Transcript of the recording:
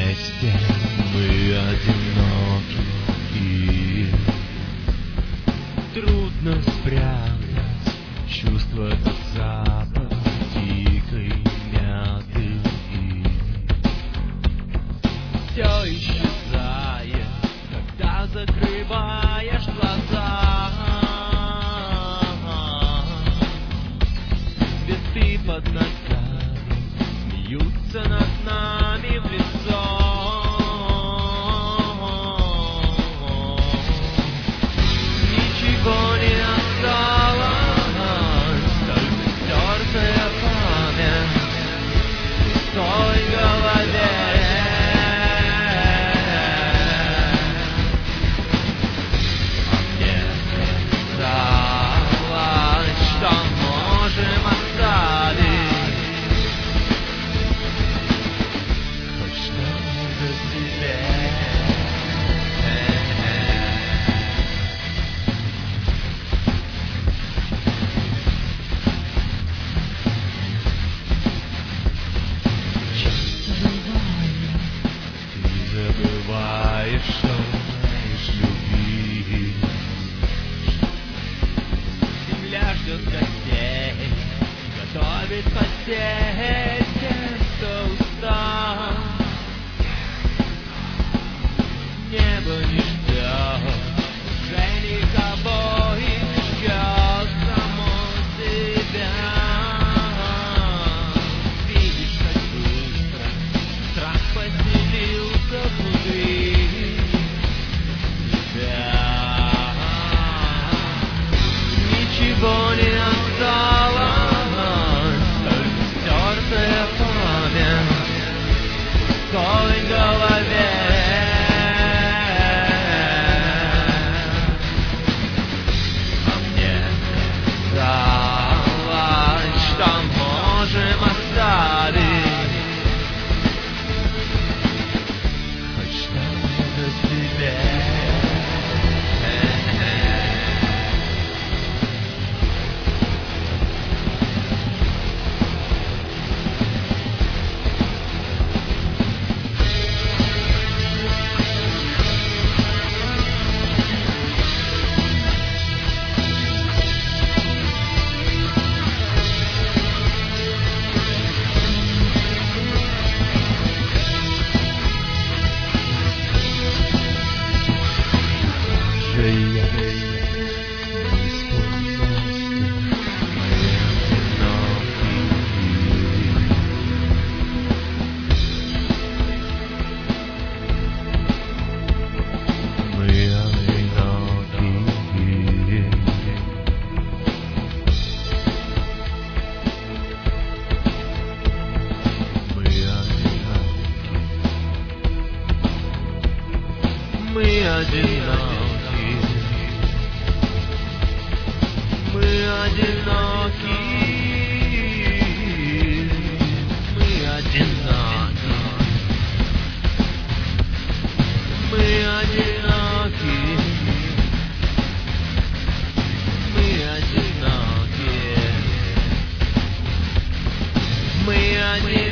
вместе мы одиноки, и трудно спрятать чувство, этот запах дикой мяты, и все исчезает, когда закрываешь глаза. Цветы под ногами смеются над нами в лицо. Ничего не осталось, только стертая память в пустой голове. А мне казалось, что можем оставить хоть что-то себе. Забываешь, что умеешь любить. Земля ждет гостей, готовит постель тем, кто устал. Небо не ждет уже никого и ждет само себя. Видишь, как быстро страх поселился внутри тебя. Ничего не осталось, только стертая память в пустой голове. А мне казалось, что можем оставить хоть что-то себе. Мы одиноки, мы одиноки, мы одиноки, мы одиноки, мы одиноки, мы одиноки.